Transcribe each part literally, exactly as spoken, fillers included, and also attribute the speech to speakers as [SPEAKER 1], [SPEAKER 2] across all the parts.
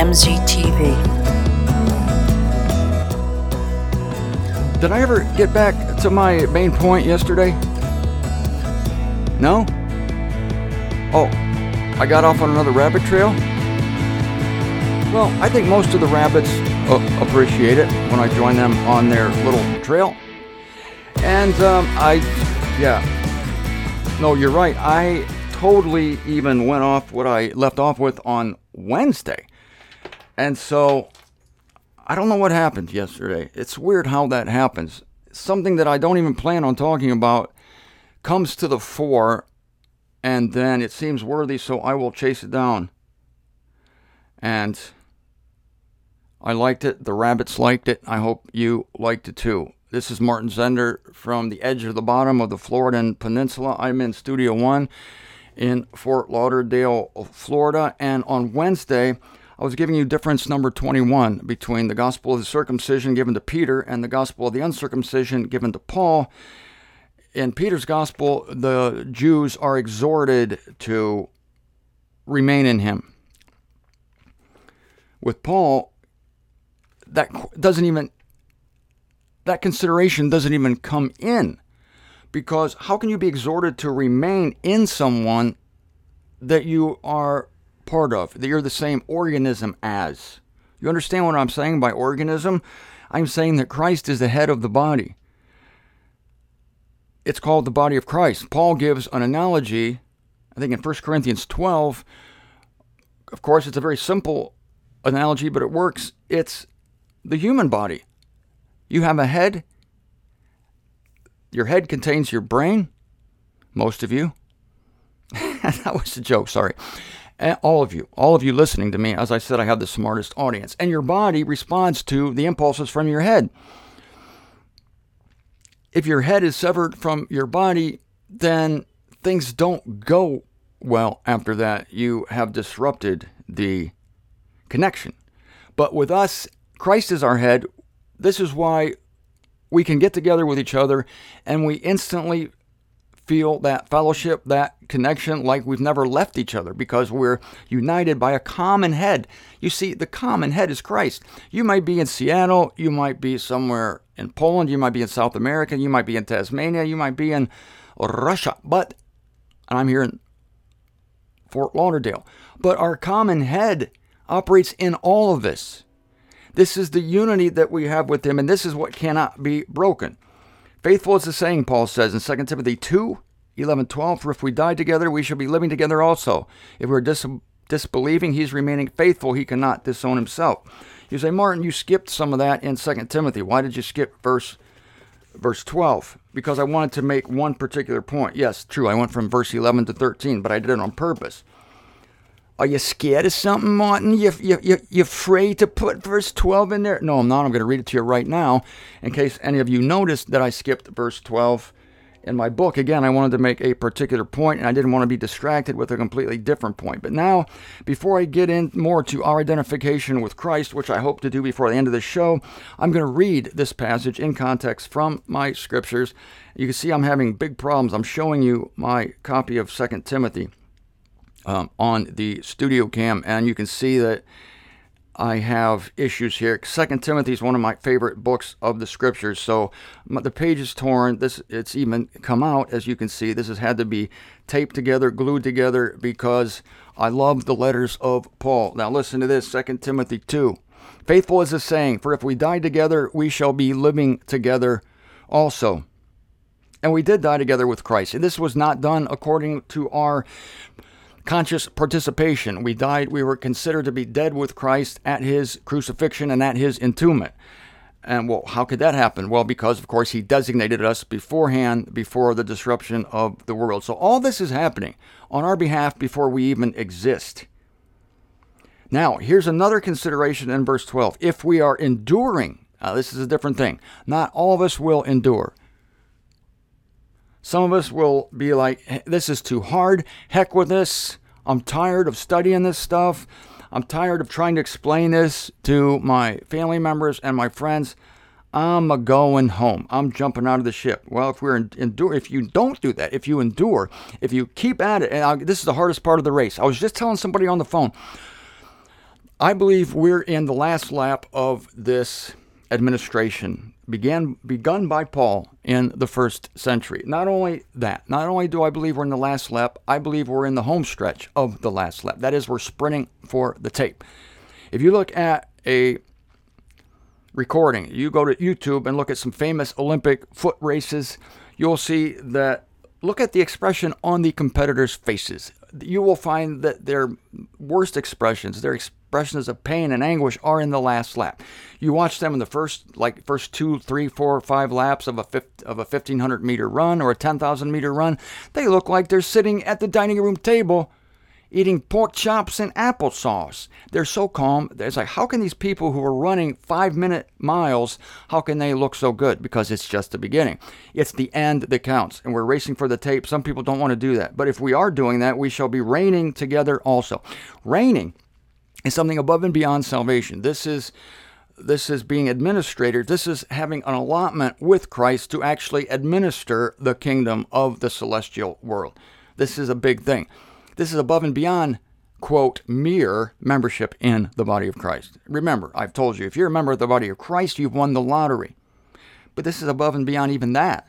[SPEAKER 1] M Z T V.
[SPEAKER 2] Did I ever get back to my main point yesterday? No? Oh, I got off on another rabbit trail? Well, I think most of the rabbits uh, appreciate it when I join them on their little trail. And um, I, yeah, no, you're right. I totally even went off what I left off with on Wednesday. And so I don't know what happened yesterday. It's weird how that happens. Something that I don't even plan on talking about comes to the fore, and then it seems worthy, so I will chase it down. And I liked it. The rabbits liked it. I hope you liked it too. This is Martin Zender from the edge of the bottom of the Floridan Peninsula. I'm in Studio One in Fort Lauderdale, Florida. And on Wednesday, I was giving you difference number twenty-one between the gospel of the circumcision given to Peter and the gospel of the uncircumcision given to Paul. In Peter's gospel, the Jews are exhorted to remain in him. With Paul, that doesn't even, that consideration doesn't even come in. Because how can you be exhorted to remain in someone that you are part of, that you're the same organism as? You understand what I'm saying by organism? I'm saying that Christ is the head of the body. It's called the body of Christ. Paul gives an analogy, I think in First Corinthians twelve. Of course, it's a very simple analogy, but it works. It's the human body. You have a head. Your head contains your brain. Most of you. That was a joke, sorry. And all of you, all of you listening to me, as I said, I have the smartest audience. And your body responds to the impulses from your head. If your head is severed from your body, then things don't go well after that. You have disrupted the connection. But with us, Christ is our head. This is why we can get together with each other and we instantly feel that fellowship, that connection, like we've never left each other because we're united by a common head. You see, the common head is Christ. You might be in Seattle, you might be somewhere in Poland, you might be in South America, you might be in Tasmania, you might be in Russia, but, and I'm here in Fort Lauderdale, but our common head operates in all of this. This is the unity that we have with him, and this is what cannot be broken. Faithful is the saying, Paul says in Second Timothy two, eleven, twelve, for if we die together, we shall be living together also. If we're dis- disbelieving, he's remaining faithful, he cannot disown himself. You say, Martin, you skipped some of that in Second Timothy. Why did you skip verse verse twelve? Because I wanted to make one particular point. Yes, true, I went from verse eleven to thirteen, but I did it on purpose. Are you scared of something, Martin? You, you, you, you afraid to put verse twelve in there? No, I'm not. I'm going to read it to you right now in case any of you noticed that I skipped verse twelve in my book. Again, I wanted to make a particular point, and I didn't want to be distracted with a completely different point. But now, before I get in more to our identification with Christ, which I hope to do before the end of the show, I'm going to read this passage in context from my scriptures. You can see I'm having big problems. I'm showing you my copy of Second Timothy. Um, on the studio cam, and you can see that I have issues here. Second Timothy is one of my favorite books of the scriptures, so the page is torn. This it's even come out, as you can see. This has had to be taped together, glued together, because I love the letters of Paul. Now listen to this, Second Timothy two. Faithful is the saying, for if we die together, we shall be living together also. And we did die together with Christ. And this was not done according to our conscious participation. We died, we were considered to be dead with Christ at his crucifixion and at his entombment. And well, how could that happen? Well, because of course he designated us beforehand, before the disruption of the world. So all this is happening on our behalf before we even exist. Now, here's another consideration in verse twelve. If we are enduring, now this is a different thing. Not all of us will endure. Some of us will be like, this is too hard. Heck with this. I'm tired of studying this stuff. I'm tired of trying to explain this to my family members and my friends. I'm a going home. I'm jumping out of the ship. Well, if we're endure, if you don't do that, if you endure, if you keep at it, and I, this is the hardest part of the race. I was just telling somebody on the phone, I believe we're in the last lap of this administration, began begun by Paul in the first century. Not only that, not only do I believe we're in the last lap, I believe we're in the home stretch of the last lap. That is, we're sprinting for the tape. If you look at a recording, you go to YouTube and look at some famous Olympic foot races, you'll see that, look at the expression on the competitors' faces. You will find that their worst expressions, their expressions of pain and anguish, are in the last lap. You watch them in the first, like first two, three, four, five laps of a of a fifteen hundred meter run or a ten thousand meter run. They look like they're sitting at the dining room table eating pork chops and applesauce. They're so calm. It's like, how can these people who are running five-minute miles, how can they look so good? Because it's just the beginning. It's the end that counts, and we're racing for the tape. Some people don't want to do that. But if we are doing that, we shall be reigning together also. Reigning is something above and beyond salvation. This is this is being administrator. This is having an allotment with Christ to actually administer the kingdom of the celestial world. This is a big thing. This is above and beyond, quote, mere membership in the body of Christ. Remember, I've told you, if you're a member of the body of Christ, you've won the lottery. But this is above and beyond even that.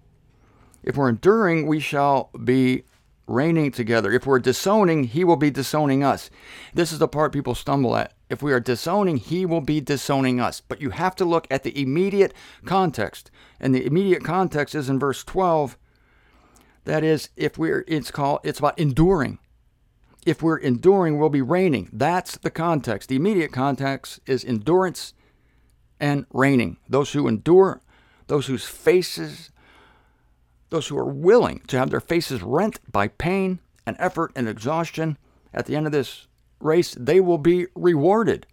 [SPEAKER 2] If we're enduring, we shall be reigning together. If we're disowning, he will be disowning us. This is the part people stumble at. If we are disowning, he will be disowning us. But you have to look at the immediate context. And the immediate context is in verse twelve. That is, if we're, it's called, it's about enduring. If we're enduring, we'll be reigning. That's the context. The immediate context is endurance and reigning. Those who endure, those whose faces, those who are willing to have their faces rent by pain and effort and exhaustion at the end of this race, they will be rewarded.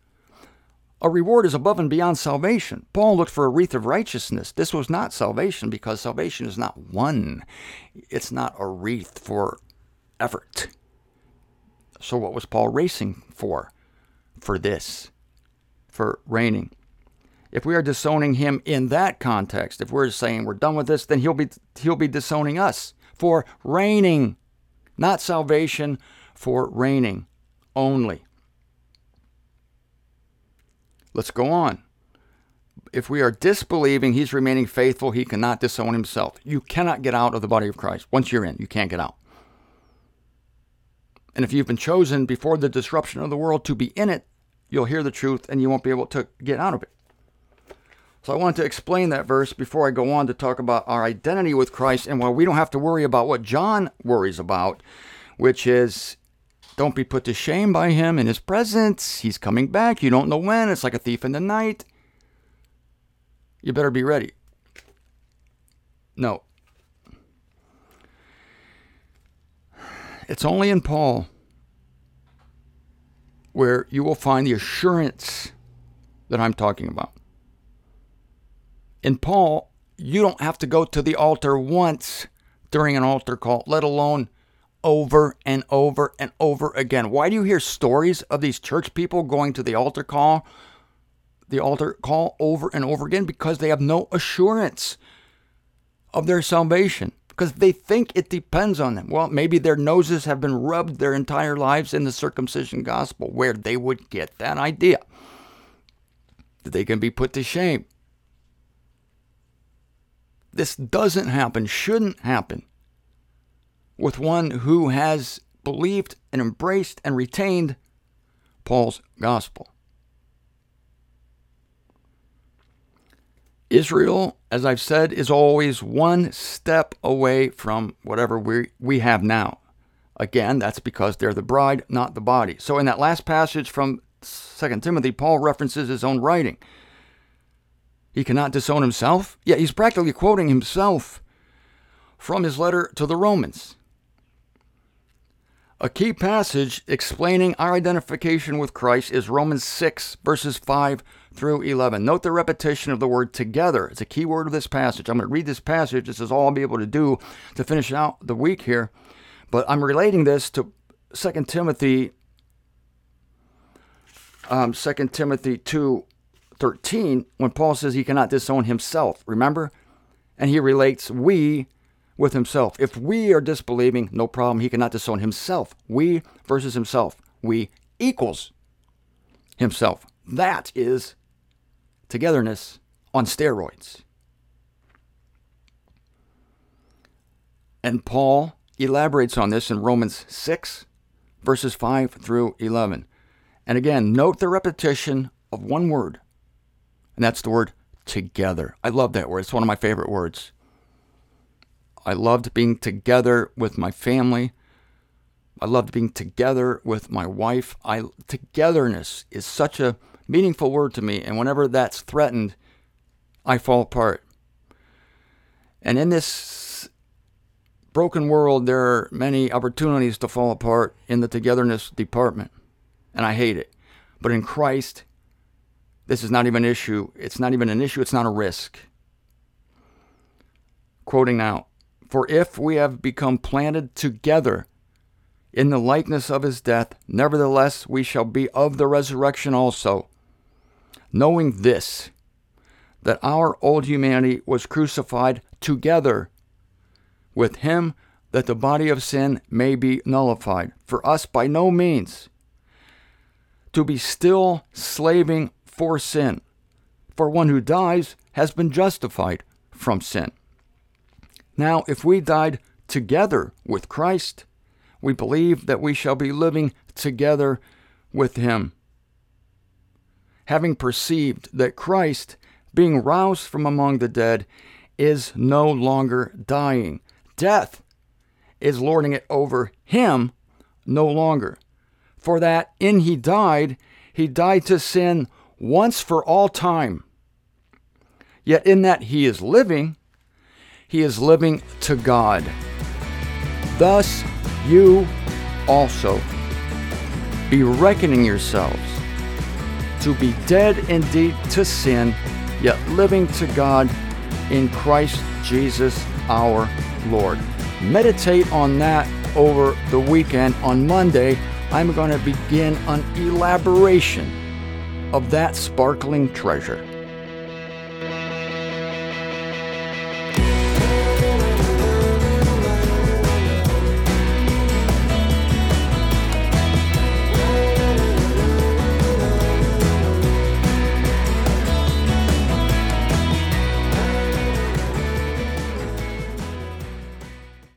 [SPEAKER 2] A reward is above and beyond salvation. Paul looked for a wreath of righteousness. This was not salvation, because salvation is not won. It's not a wreath for effort. So what was Paul racing for? For this, for reigning. If we are disowning him in that context, if we're saying we're done with this, then he'll be he'll be disowning us for reigning, not salvation, for reigning only. Let's go on. If we are disbelieving, he's remaining faithful. He cannot disown himself. You cannot get out of the body of Christ. Once you're in, you can't get out. And if you've been chosen before the disruption of the world to be in it, you'll hear the truth and you won't be able to get out of it. So I wanted to explain that verse before I go on to talk about our identity with Christ, and why we don't have to worry about what John worries about, which is, don't be put to shame by him in his presence. He's coming back. You don't know when. It's like a thief in the night. You better be ready. No. It's only in Paul where you will find the assurance that I'm talking about. In Paul, you don't have to go to the altar once during an altar call, let alone over and over and over again. Why do you hear stories of these church people going to the altar call, the altar call over and over again? Because they have no assurance of their salvation, because they think it depends on them. Well, maybe their noses have been rubbed their entire lives in the circumcision gospel, where they would get that idea that they can be put to shame. This doesn't happen, shouldn't happen, with one who has believed and embraced and retained Paul's gospel. Israel, as I've said, is always one step away from whatever we, we have now. Again, that's because they're the bride, not the body. So in that last passage from Second Timothy, Paul references his own writing. He cannot disown himself. Yeah, he's practically quoting himself from his letter to the Romans. A key passage explaining our identification with Christ is Romans six, verses five through eleven. Note the repetition of the word together. It's a key word of this passage. I'm going to read this passage. This is all I'll be able to do to finish out the week here. But I'm relating this to Second Timothy, um, Second Timothy two thirteen, when Paul says he cannot disown himself. Remember? And he relates we with himself. If we are disbelieving, no problem. He cannot disown himself. We versus himself. We equals himself. That is togetherness on steroids. And Paul elaborates on this in Romans six, verses five through eleven. And again, note the repetition of one word, and that's the word together. I love that word. It's one of my favorite words. I loved being together with my family. I loved being together with my wife. I, togetherness is such a meaningful word to me, and whenever that's threatened, I fall apart. And in this broken world, there are many opportunities to fall apart in the togetherness department, and I hate it. But in Christ, this is not even an issue. It's not even an issue. It's not a risk. Quoting now, "For if we have become planted together in the likeness of his death, nevertheless we shall be of the resurrection also, knowing this, that our old humanity was crucified together with him, that the body of sin may be nullified. For us by no means to be still slaving for sin, for one who dies has been justified from sin. Now, if we died together with Christ, we believe that we shall be living together with him, having perceived that Christ, being roused from among the dead, is no longer dying. Death is lording it over him no longer. For that in he died, he died to sin once for all time. Yet in that he is living, he is living to God. Thus you also be reckoning yourselves to be dead indeed to sin, yet living to God in Christ Jesus our Lord." Meditate on that over the weekend. On Monday, I'm going to begin an elaboration of that sparkling treasure.